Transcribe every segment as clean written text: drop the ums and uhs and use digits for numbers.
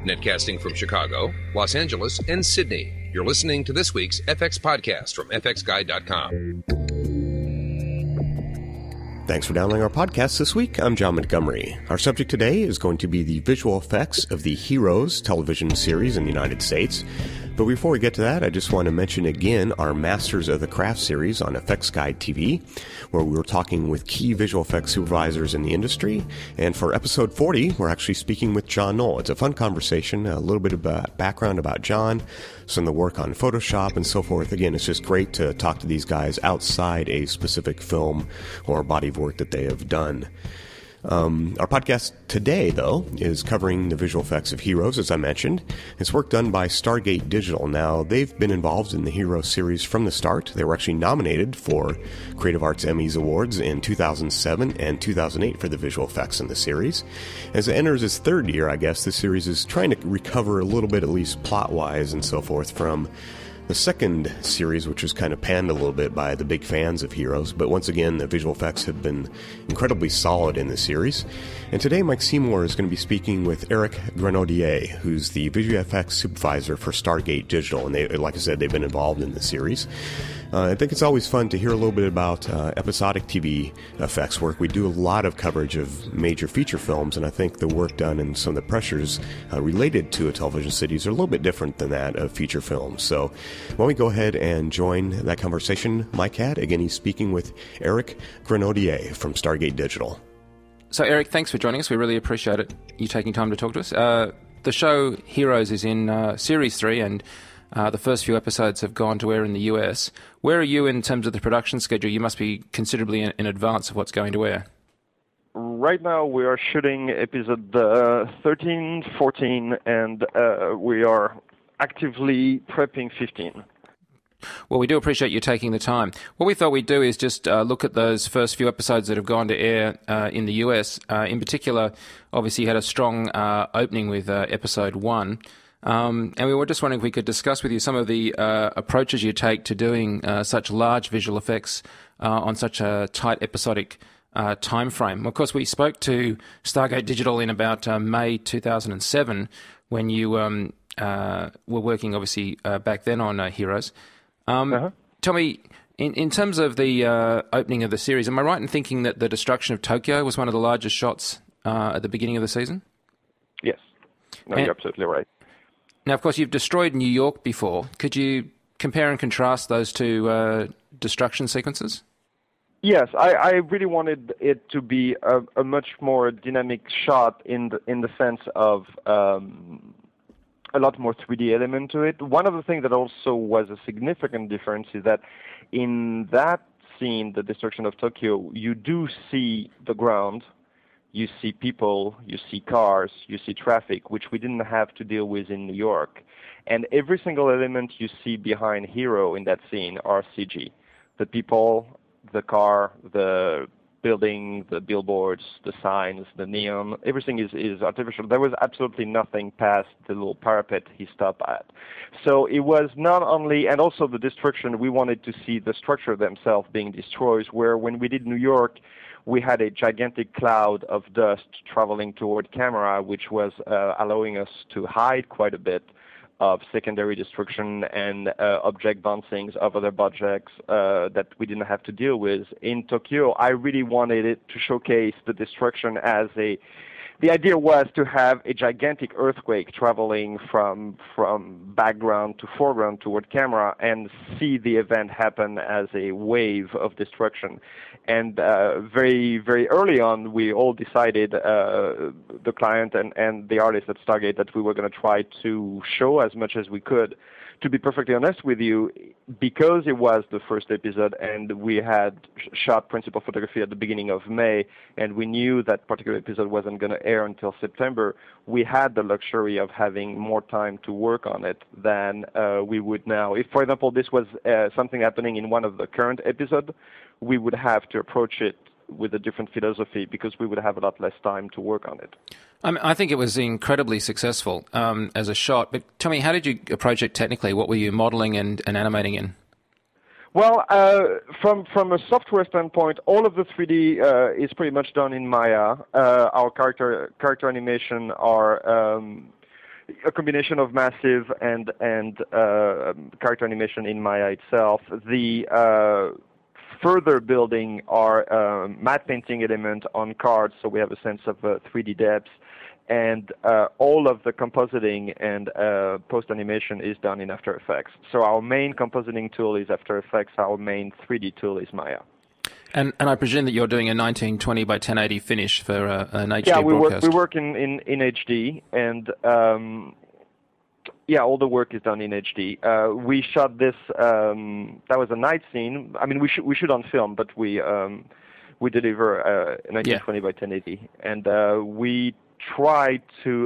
Netcasting from Chicago, Los Angeles, and Sydney. You're listening to this week's FX podcast from fxguide.com. Thanks for downloading our podcast this week. I'm John Montgomery. Our subject today is going to be the visual effects of the Heroes television series in the United States. But before we get to that, I just want to mention again our Masters of the Craft series on FX Guide TV, where we were talking with key visual effects supervisors in the industry. And for episode 40, we're actually speaking with John Knoll. It's a fun conversation, a little bit of background about John, some of the work on Photoshop and so forth. Again, it's just great to talk to these guys outside a specific film or body of work that they have done. Our podcast today, though, is covering the visual effects of Heroes, as I mentioned. It's work done by Stargate Digital. Now, they've been involved in the Heroes series from the start. They were actually nominated for Creative Arts Emmys Awards in 2007 and 2008 for the visual effects in the series. As it enters its third year, I guess, the series is trying to recover a little bit, at least plot-wise and so forth, from the second series, which was kind of panned a little bit by the big fans of Heroes, but once again, the visual effects have been incredibly solid in the series. And today, Mike Seymour is going to be speaking with Eric Grenaudier, who's the visual effects supervisor for Stargate Digital, and they, like I said, they've been involved in the series. I think it's always fun to hear a little bit about episodic TV effects work. We do a lot of coverage of major feature films, and I think the work done and some of the pressures related to a television series are a little bit different than that of feature films. So why don't we go ahead and join that conversation Mike had. Again, he's speaking with Eric Grenaudier from Stargate Digital. So Eric, thanks for joining us. We really appreciate it, you taking time to talk to us. The show Heroes is in Series 3, and the first few episodes have gone to air in the US. Where are you in terms of the production schedule? You must be considerably in advance of what's going to air. Right now we are shooting episode 13, 14, and we are actively prepping 15. Well, we do appreciate you taking the time. What we thought we'd do is just look at those first few episodes that have gone to air in the US. In particular, obviously you had a strong opening with episode 1. And we were just wondering if we could discuss with you some of the approaches you take to doing such large visual effects on such a tight episodic time frame. Of course, we spoke to Stargate Digital in about May 2007 when you were working, obviously, back then on Heroes. Tell me, in terms of the opening of the series, am I right in thinking that the destruction of Tokyo was one of the largest shots at the beginning of the season? Yes. No, you're absolutely right. Now, of course, you've destroyed New York before. Could you compare and contrast those two destruction sequences? Yes, I really wanted it to be a much more dynamic shot in the sense of a lot more 3D element to it. One of the things that also was a significant difference is that in that scene, the destruction of Tokyo, you do see the ground. You see people, you see cars, you see traffic, which we didn't have to deal with in New York. And every single element you see behind Hero in that scene are CG. The people, the car, the building, the billboards, the signs, the neon, everything is artificial. There was absolutely nothing past the little parapet he stopped at. So it was not only, and also the destruction, we wanted to see the structure themselves being destroyed, where when we did New York, we had a gigantic cloud of dust traveling toward camera, which was allowing us to hide quite a bit of secondary destruction and object bouncings of other objects that we didn't have to deal with. In Tokyo, I really wanted it to showcase the destruction as the idea was to have a gigantic earthquake traveling from background to foreground toward camera and see the event happen as a wave of destruction. And very, very early on, we all decided, the client and the artist at Stargate, that we were going to try to show as much as we could. To be perfectly honest with you, because it was the first episode and we had shot principal photography at the beginning of May, and we knew that particular episode wasn't going to air until September, we had the luxury of having more time to work on it than we would now. If, for example, this was something happening in one of the current episodes, we would have to approach it with a different philosophy because we would have a lot less time to work on it. I think it was incredibly successful as a shot, but tell me, how did you approach it technically? What were you modeling and animating in? Well, from a software standpoint, all of the 3D is pretty much done in Maya. Our character animation are a combination of massive and character animation in Maya itself. The further building are matte painting element on cards, so we have a sense of 3D depth. And all of the compositing and post-animation is done in After Effects. So our main compositing tool is After Effects. Our main 3D tool is Maya. And I presume that you're doing a 1920 by 1080 finish for an HD broadcast. Yeah, we work in HD, and all the work is done in HD. We shot this. That was a night scene. I mean, we shoot on film, but we deliver 1920 by 1080, and we try to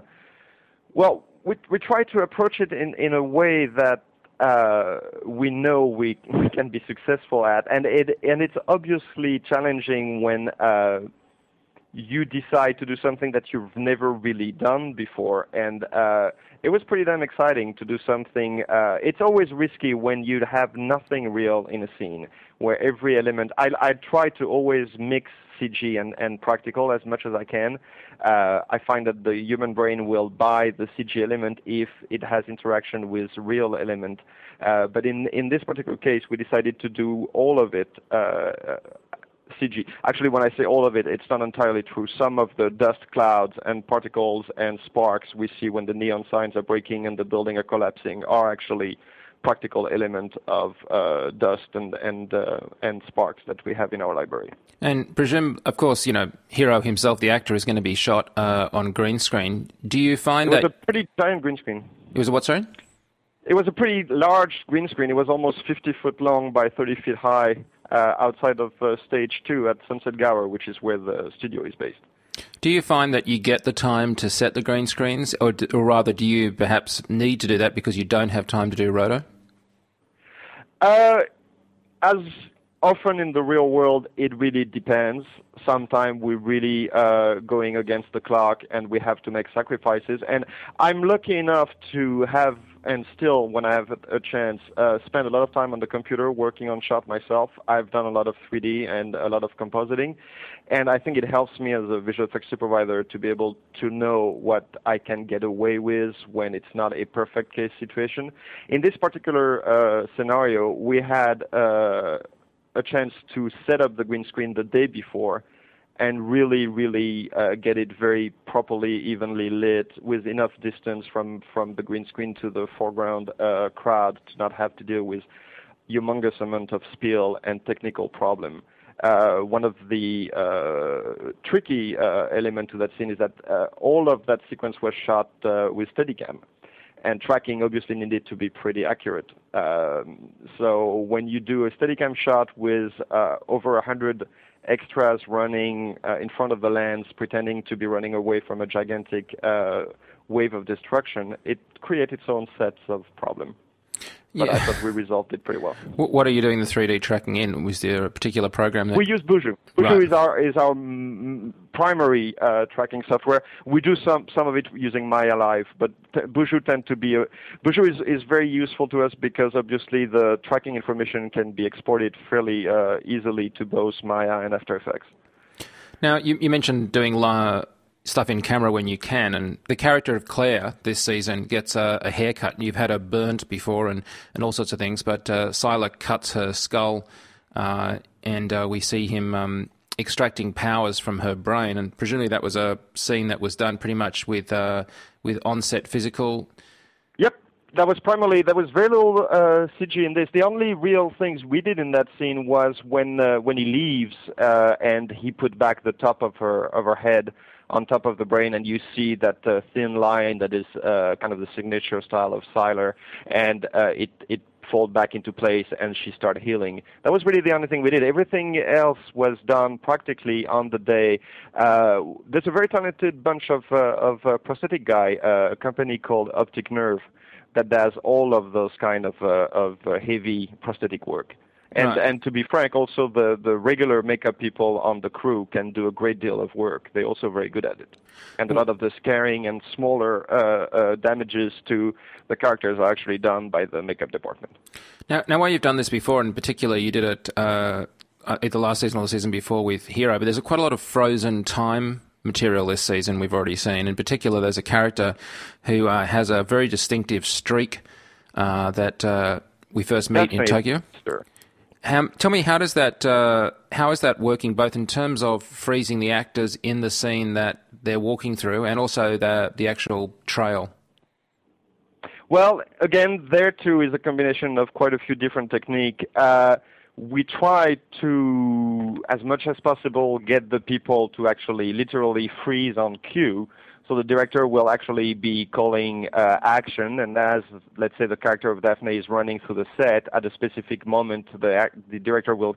we try to approach it in a way that we know we can be successful at, and it's obviously challenging when you decide to do something that you've never really done before, and it was pretty damn exciting to do something. It's always risky when you have nothing real in a scene, where every element, I try to always mix CG and practical as much as I can. I find that the human brain will buy the CG element if it has interaction with real element. But in this particular case, we decided to do all of it CG. Actually, when I say all of it, it's not entirely true. Some of the dust clouds and particles and sparks we see when the neon signs are breaking and the building are collapsing are actually practical element of dust and sparks that we have in our library. And presume, of course, Hiro himself, the actor, is going to be shot on green screen. Do you find that... It was a pretty giant green screen. It was a what, sorry? It was a pretty large green screen. It was almost 50 foot long by 30 feet high outside of Stage 2 at Sunset Gower, which is where the studio is based. Do you find that you get the time to set the green screens, or rather do you perhaps need to do that because you don't have time to do roto? As often in the real world, it really depends. Sometimes we're really going against the clock and we have to make sacrifices. And I'm lucky enough to have, and still when I have a chance, spend a lot of time on the computer working on shot myself. I've done a lot of 3D and a lot of compositing. And I think it helps me as a visual effects supervisor to be able to know what I can get away with when it's not a perfect case situation. In this particular scenario, we had a chance to set up the green screen the day before and really get it very properly, evenly lit with enough distance from the green screen to the foreground crowd to not have to deal with humongous amount of spill and technical problem. One of the tricky element to that scene is that all of that sequence was shot with Steadicam. And tracking obviously needed to be pretty accurate. So when you do a Steadicam shot with over 100 extras running in front of the lens, pretending to be running away from a gigantic wave of destruction, it creates its own sets of problem. But I thought we resolved it pretty well. What are you doing the 3D tracking in? Was there a particular program that... We use Buju. Buju is our primary tracking software. We do some of it using Maya Live, but Buju is very useful to us because obviously the tracking information can be exported fairly easily to both Maya and After Effects. Now, you mentioned doing stuff in camera when you can, and the character of Claire this season gets a haircut. You've had her burnt before and all sorts of things, but Sylar cuts her skull and we see him extracting powers from her brain, and presumably that was a scene that was done pretty much with on-set physical. Yep. There was very little CG in this. The only real things we did in that scene was when he leaves and he put back the top of her head on top of the brain, and you see that thin line that is kind of the signature style of Sylar, and it fold back into place, and she started healing. That was really the only thing we did. Everything else was done practically on the day. There's a very talented bunch of prosthetic guy, a company called Optic Nerve, that does all of those kind of heavy prosthetic work. And to be frank, also the regular makeup people on the crew can do a great deal of work. They're also very good at it. And a lot of the scaring and smaller damages to the characters are actually done by the makeup department. Now while you've done this before, in particular, you did it either last season or the season before with Hiro, but there's quite a lot of frozen time material this season we've already seen. In particular, there's a character who has a very distinctive streak that we first meet in Tokyo. Sure. Tell me, how is that working, both in terms of freezing the actors in the scene that they're walking through and also the actual trail? Well, again, there too is a combination of quite a few different techniques. We try to, as much as possible, get the people to actually literally freeze on cue. So the director will actually be calling action, and as, let's say, the character of Daphne is running through the set, at a specific moment, the director will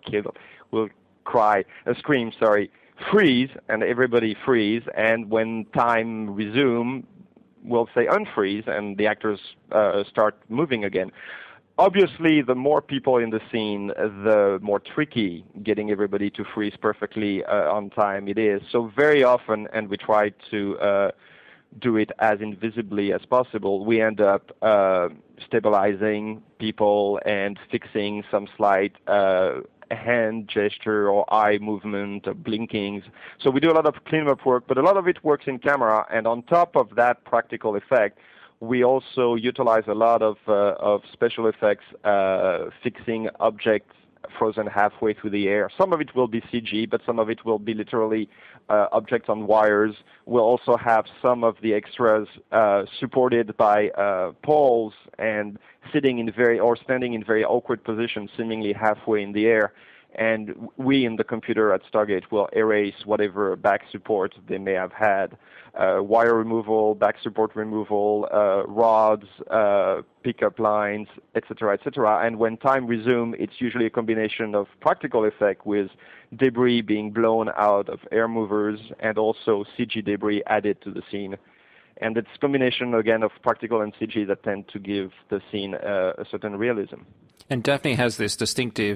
scream, freeze, and everybody freeze, and when time resume, we'll say unfreeze, and the actors start moving again. Obviously, the more people in the scene, the more tricky getting everybody to freeze perfectly on time it is. So very often, and we try to do it as invisibly as possible, we end up stabilizing people and fixing some slight hand gesture or eye movement or blinkings. So we do a lot of cleanup work, but a lot of it works in camera. And on top of that practical effect, we also utilize a lot of special effects, fixing objects frozen halfway through the air. Some of it will be CG, but some of it will be literally objects on wires. We'll also have some of the extras supported by poles and standing in very awkward positions, seemingly halfway in the air. And we in the computer at Stargate will erase whatever back support they may have had. Wire removal, back support removal, rods, pickup lines, etc., etc. And when time resumes, it's usually a combination of practical effect with debris being blown out of air movers and also CG debris added to the scene. And it's a combination, again, of practical and CG that tend to give the scene a certain realism. And Daphne has this distinctive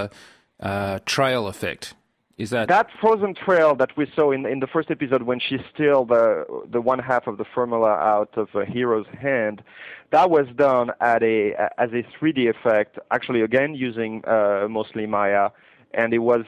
trail effect. Is that frozen trail that we saw in the first episode when she's still the one half of the formula out of a hero's hand? That was done as a 3D effect, actually again using mostly Maya, and it was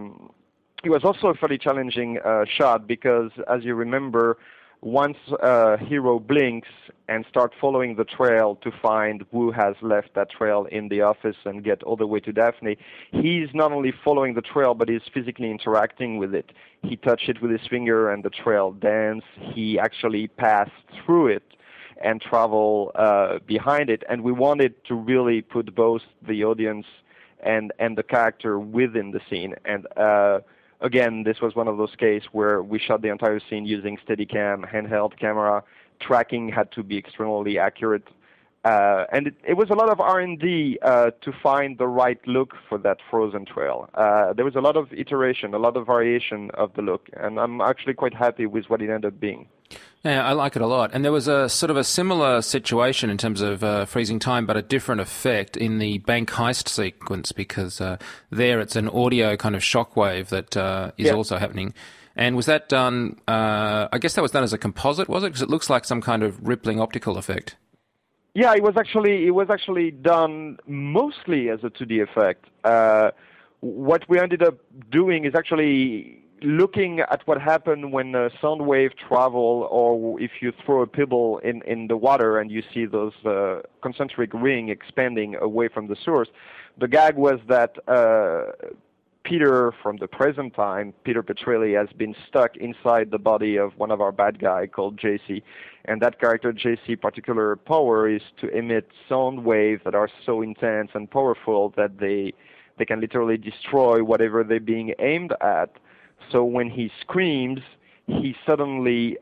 also a fairly challenging shot because, as you remember, once a hero blinks and starts following the trail to find who has left that trail in the office and get all the way to Daphne, he's not only following the trail, but he's physically interacting with it. He touched it with his finger and the trail danced. He actually passed through it and travel behind it. And we wanted to really put both the audience and the character within the scene. And again, this was one of those cases where we shot the entire scene using Steadicam, handheld camera. Tracking had to be extremely accurate. And it was a lot of R&D to find the right look for that frozen trail. There was a lot of iteration, a lot of variation of the look, and I'm actually quite happy with what it ended up being. Yeah, I like it a lot. And there was a sort of a similar situation in terms of freezing time, but a different effect in the bank heist sequence, because there it's an audio kind of shockwave that is also happening. And was that done, I guess that was done as a composite, was it? Because it looks like some kind of rippling optical effect. Yeah, it was actually done mostly as a 2D effect. What we ended up doing is actually looking at what happened when a sound wave travel, or if you throw a pebble in the water and you see those concentric ring expanding away from the source. The gag was that Peter from the present time, Peter Petrelli, has been stuck inside the body of one of our bad guy called JC. And that character, JC, particular power is to emit sound waves that are so intense and powerful that they can literally destroy whatever they're being aimed at. So when he screams, he suddenly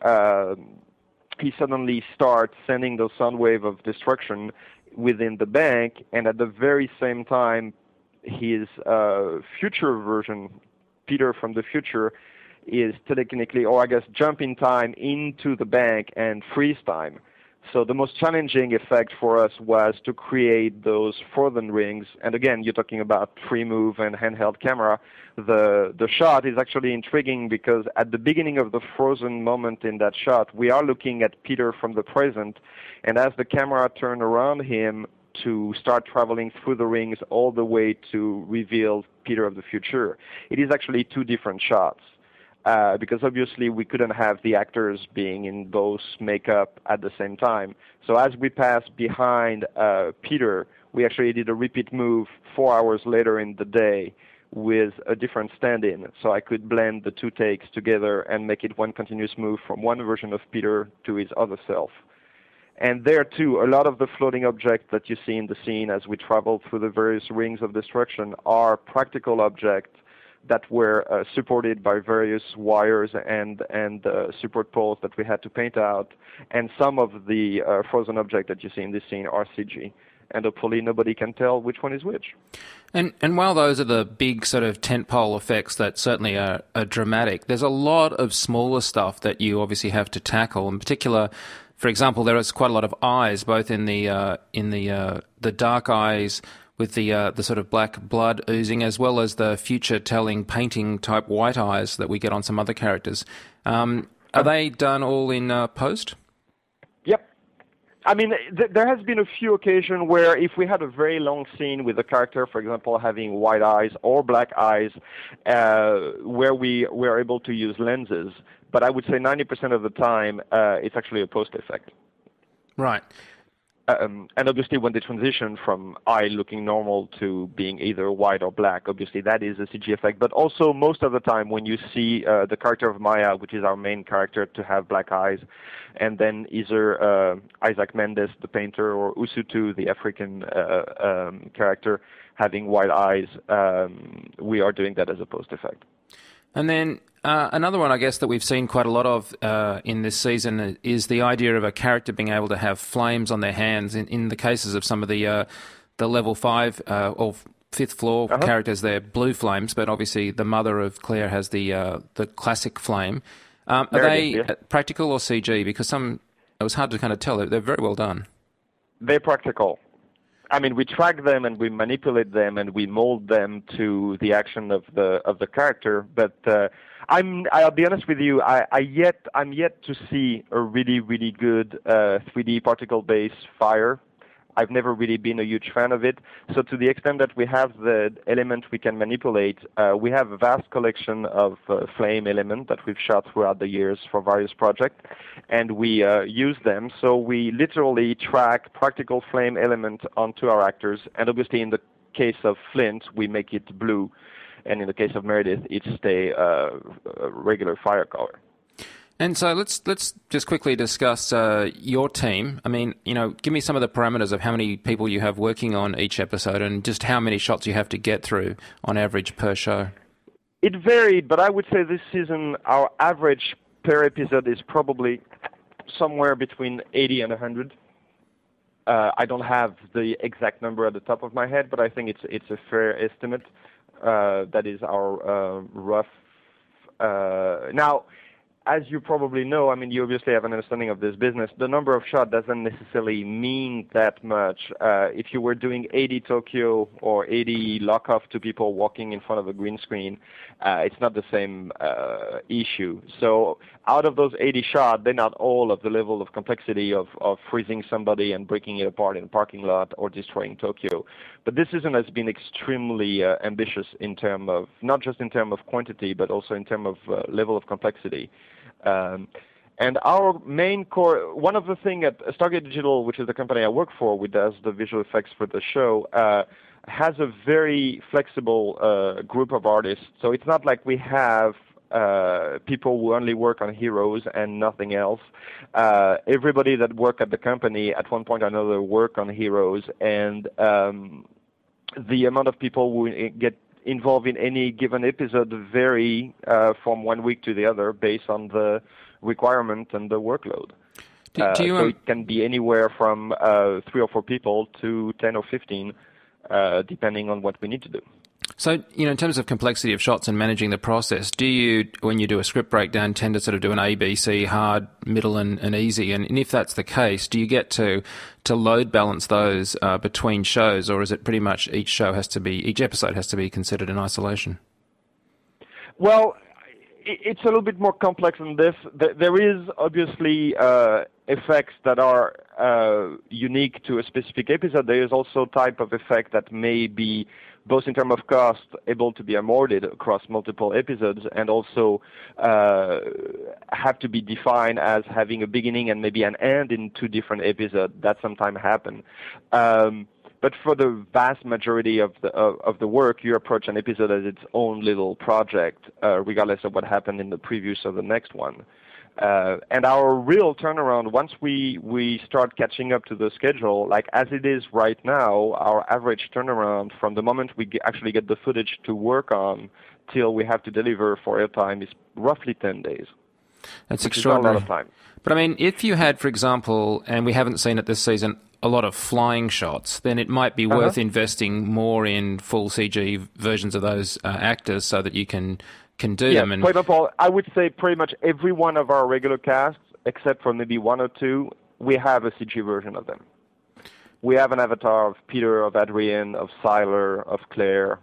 starts sending those sound waves of destruction within the bank, and at the very same time, his future version, Peter from the future, is telekinetically, or I guess jump in time into the bank and freeze time. So the most challenging effect for us was to create those frozen rings. And again, you're talking about free move and handheld camera. The shot is actually intriguing because at the beginning of the frozen moment in that shot, we are looking at Peter from the present. And as the camera turns around him to start traveling through the rings all the way to reveal Peter of the future, it is actually two different shots. because obviously we couldn't have the actors being in both makeup at the same time. So as we passed behind Peter, we actually did a repeat move 4 hours later in the day with a different stand-in, so I could blend the two takes together and make it one continuous move from one version of Peter to his other self. And there, too, a lot of the floating objects that you see in the scene as we travel through the various rings of destruction are practical objects that were supported by various wires and support poles that we had to paint out. And some of the frozen objects that you see in this scene are CG. And hopefully nobody can tell which one is which. And while those are the big sort of tentpole effects that certainly are dramatic, there's a lot of smaller stuff that you obviously have to tackle. In particular, for example, there is quite a lot of eyes, both in the dark eyes with the sort of black blood oozing, as well as the future-telling painting type white eyes that we get on some other characters. Are they done all in post? Yep. I mean, there has been a few occasions where if we had a very long scene with a character, for example, having white eyes or black eyes, where we were able to use lenses, but I would say 90% of the time it's actually a post effect. Right. And obviously when they transition from eye looking normal to being either white or black, obviously that is a CG effect. But also most of the time when you see the character of Maya, which is our main character, to have black eyes, and then either Isaac Mendes, the painter, or Usutu, the African character, having white eyes, we are doing that as a post effect. And then another one, I guess, that we've seen quite a lot of in this season is the idea of a character being able to have flames on their hands. In the cases of some of the level 5 or 5th floor characters, they're blue flames, but obviously the mother of Claire has the classic flame. Are they practical or CG? Because it was hard to kind of tell. They're very well done. They're practical. I mean, we track them and we manipulate them and we mold them to the action of the character. But I'll be honest with you, I'm yet to see a really, really good 3D particle-based fire. I've never really been a huge fan of it. So to the extent that we have the element we can manipulate, we have a vast collection of flame elements that we've shot throughout the years for various projects, and we use them. So we literally track practical flame elements onto our actors, and obviously in the case of Flint, we make it blue, and in the case of Meredith, it's a regular fire color. And so let's just quickly discuss your team. I mean, give me some of the parameters of how many people you have working on each episode and just how many shots you have to get through on average per show. It varied, but I would say this season our average per episode is probably somewhere between 80 and 100. I don't have the exact number at the top of my head, but I think it's a fair estimate. That is our rough. Now, as you probably know, I mean, you obviously have an understanding of this business. The number of shots doesn't necessarily mean that much. If you were doing 80 Tokyo or 80 lock-off to people walking in front of a green screen, it's not the same issue. So out of those 80 shots, they're not all of the level of complexity of freezing somebody and breaking it apart in a parking lot or destroying Tokyo. But this season has been extremely ambitious in terms of, not just in terms of quantity, but also in terms of level of complexity. And our main core, one of the things at Stargate Digital, which is the company I work for, which does the visual effects for the show, has a very flexible group of artists. So it's not like we have people who only work on Heroes and nothing else. Everybody that work at the company at one point or another work on Heroes, and the amount of people who get involved in any given episode vary from 1 week to the other based on the requirement and the workload. So it can be anywhere from 3 or 4 people to 10 or 15, depending on what we need to do. So, in terms of complexity of shots and managing the process, do you, when you do a script breakdown, tend to sort of do an A, B, C, hard, middle, and easy? And if that's the case, do you get to load balance those between shows, or is it pretty much each episode has to be considered in isolation? Well, it's a little bit more complex than this. There is obviously effects that are unique to a specific episode. There is also type of effect that may be both in terms of cost, able to be amortized across multiple episodes, and also have to be defined as having a beginning and maybe an end in 2 different episodes. That sometimes happen. But for the vast majority of the work, you approach an episode as its own little project, regardless of what happened in the previous or the next one. And our real turnaround, once we start catching up to the schedule, like as it is right now, our average turnaround from the moment we actually get the footage to work on till we have to deliver for airtime is roughly 10 days. That's extraordinary. Not a lot of time. But I mean, if you had, for example, and we haven't seen it this season, a lot of flying shots, then it might be worth investing more in full CG versions of those actors so that you can do them. And for example, I would say pretty much every one of our regular casts, except for maybe 1 or 2, we have a CG version of them. We have an avatar of Peter, of Adrienne, of Siler, of Claire.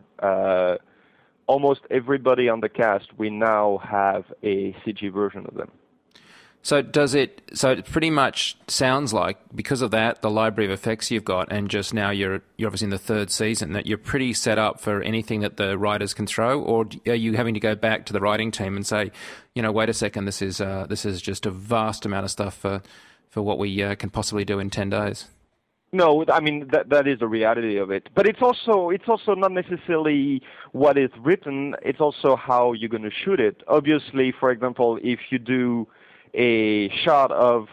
Almost everybody on the cast, we now have a CG version of them. So it pretty much sounds like, because of that, the library of effects you've got, and just now you're obviously in the 3rd season, that you're pretty set up for anything that the writers can throw, or are you having to go back to the writing team and say, wait a second, this is just a vast amount of stuff for what we can possibly do in 10 days? No, I mean that is the reality of it. But it's also not necessarily what is written. It's also how you're going to shoot it. Obviously, for example, if you do a shot of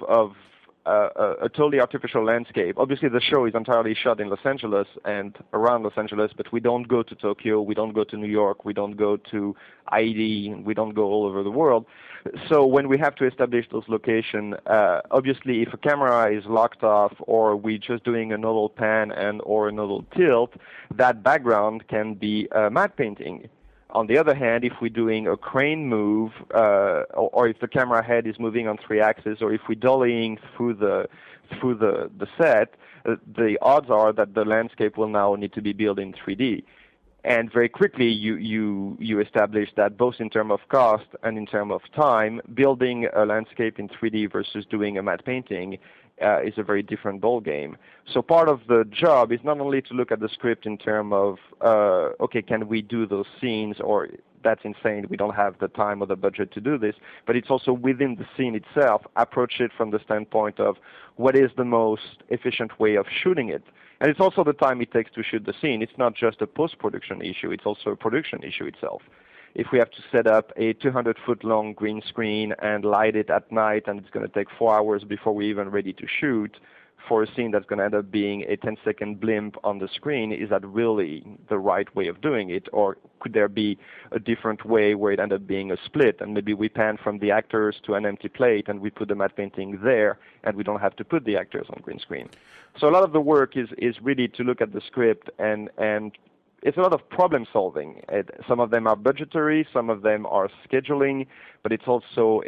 a totally artificial landscape. Obviously, the show is entirely shot in Los Angeles and around Los Angeles, but we don't go to Tokyo, we don't go to New York, we don't go to Haiti, we don't go all over the world. So when we have to establish those locations, obviously, if a camera is locked off or we're just doing a nodal pan or a nodal tilt, that background can be matte painting. On the other hand, if we're doing a crane move, or if the camera head is moving on 3 axes, or if we're dollying through the set, the odds are that the landscape will now need to be built in 3D. And very quickly, you establish that both in terms of cost and in terms of time, building a landscape in 3D versus doing a matte painting is a very different ball game. So part of the job is not only to look at the script in terms of, okay, can we do those scenes, or that's insane, we don't have the time or the budget to do this, but it's also within the scene itself, approach it from the standpoint of what is the most efficient way of shooting it. And it's also the time it takes to shoot the scene. It's not just a post-production issue, it's also a production issue itself. If we have to set up a 200-foot-long green screen and light it at night, and it's going to take 4 hours before we're even ready to shoot, for a scene that's going to end up being a 10-second blimp on the screen, is that really the right way of doing it? Or could there be a different way where it ends up being a split, and maybe we pan from the actors to an empty plate, and we put the matte painting there, and we don't have to put the actors on green screen? So a lot of the work is really to look at the script, and it's a lot of problem solving. Some of them are budgetary, some of them are scheduling, but it's also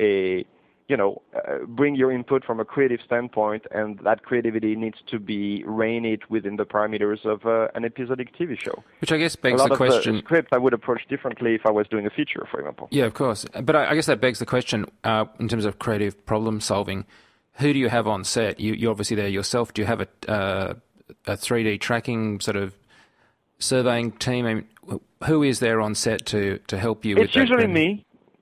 bring your input from a creative standpoint, and that creativity needs to be reined within the parameters of an episodic TV show. Which I guess begs the question. A lot of the script I would approach differently if I was doing a feature, for example. Yeah, of course. But I guess that begs the question, in terms of creative problem solving, who do you have on set? You're obviously there yourself. Do you have a 3D tracking sort of surveying team? I mean, who is there on set to help you with that? It's usually me.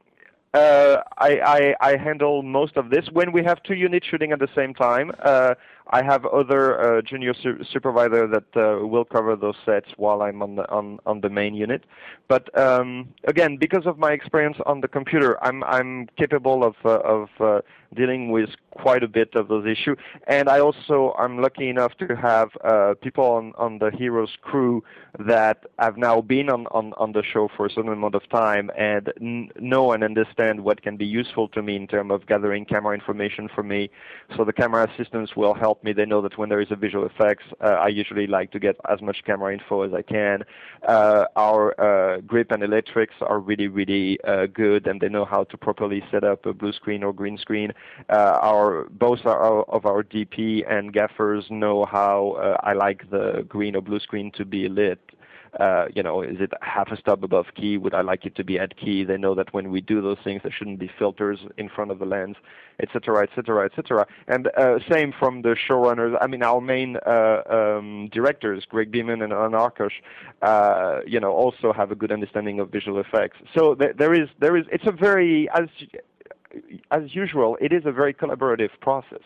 I handle most of this. When we have 2 units shooting at the same time, I have other junior supervisor that will cover those sets while I'm on the main unit. But again, because of my experience on the computer, I'm capable of dealing with quite a bit of those issues. And I'm lucky enough to have people on the Heroes crew that have now been on the show for a certain amount of time and know and understand what can be useful to me in terms of gathering camera information for me. So the camera assistants will help me. They know that when there is a visual effects, I usually like to get as much camera info as I can. Our grip and electrics are really, really good, and they know how to properly set up a blue screen or green screen. Both of our DP and gaffers know how I like the green or blue screen to be lit. Is it half a stop above key? Would I like it to be at key? They know that when we do those things, there shouldn't be filters in front of the lens, et cetera, et cetera, et cetera. And same from the showrunners. I mean, our main directors, Greg Beeman and Alan Arkush, also have a good understanding of visual effects. So there is. It's a very, as usual, it is a very collaborative process.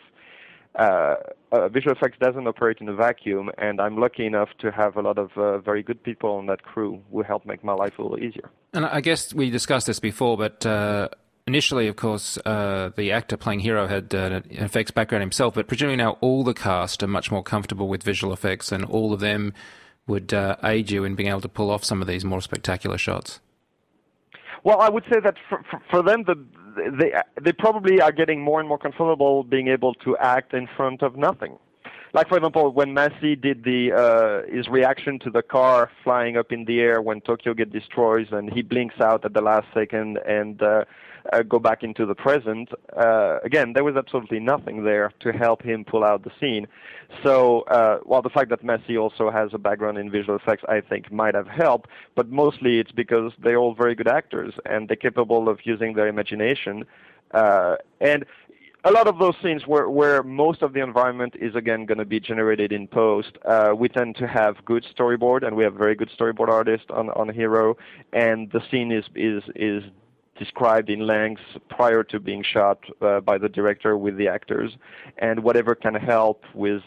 Visual effects doesn't operate in a vacuum, and I'm lucky enough to have a lot of very good people on that crew who help make my life a little easier. And I guess we discussed this before, but initially, of course, the actor playing Hiro had an effects background himself, but presumably now all the cast are much more comfortable with visual effects, and all of them would aid you in being able to pull off some of these more spectacular shots. Well, I would say that for them, they probably are getting more and more comfortable being able to act in front of nothing. Like, for example, when Massey did his reaction to the car flying up in the air when Tokyo gets destroyed, and he blinks out at the last second and go back into the present, again, there was absolutely nothing there to help him pull out the scene. So, while the fact that Massey also has a background in visual effects, I think, might have helped, but mostly it's because they're all very good actors, and they're capable of using their imagination. And a lot of those scenes where most of the environment is, again, going to be generated in post, we tend to have good storyboard, and we have very good storyboard artists on Hiro, and the scene is described in length prior to being shot by the director with the actors, and whatever can help with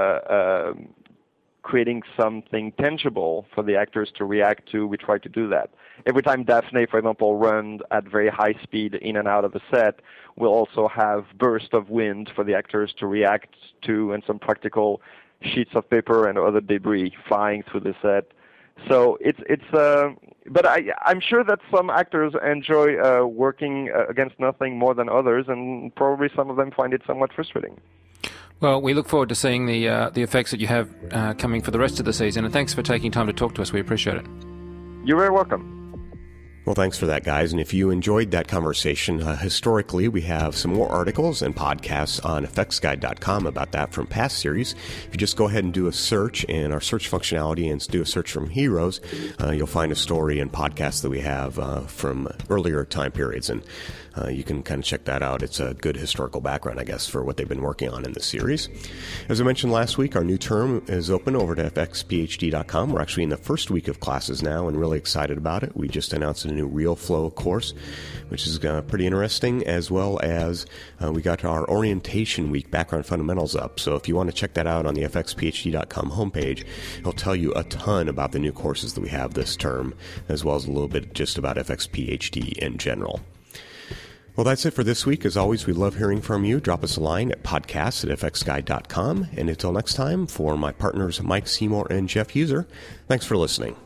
creating something tangible for the actors to react to, we try to do that. Every time Daphne, for example, runs at very high speed in and out of a set, we'll also have bursts of wind for the actors to react to, and some practical sheets of paper and other debris flying through the set. So but I'm sure that some actors enjoy working against nothing more than others, and probably some of them find it somewhat frustrating. Well, we look forward to seeing the effects that you have coming for the rest of the season, and thanks for taking time to talk to us. We appreciate it. You're very welcome. Well, thanks for that, guys. And if you enjoyed that conversation, historically, we have some more articles and podcasts on effectsguide.com about that from past series. If you just go ahead and do a search in our search functionality and do a search from Heroes, you'll find a story and podcast that we have from earlier time periods. And you can kind of check that out. It's a good historical background, I guess, for what they've been working on in this series. As I mentioned last week, our new term is open over to fxphd.com. We're actually in the first week of classes now and really excited about it. We just announced a new Real Flow course, which is pretty interesting, as well as we got our Orientation Week Background Fundamentals up. So if you want to check that out on the fxphd.com homepage, it'll tell you a ton about the new courses that we have this term, as well as a little bit just about FXPHD in general. Well, that's it for this week. As always, we love hearing from you. Drop us a line at podcast@fxguide.com. And until next time, for my partners Mike Seymour and Jeff User, thanks for listening.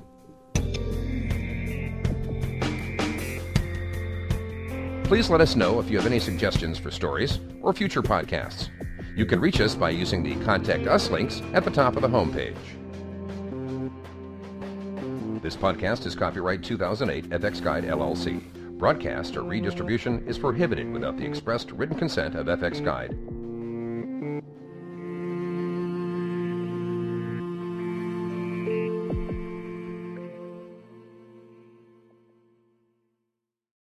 Please let us know if you have any suggestions for stories or future podcasts. You can reach us by using the Contact Us links at the top of the homepage. This podcast is copyright 2008 FX Guide LLC. Broadcast or redistribution is prohibited without the expressed written consent of FX Guide.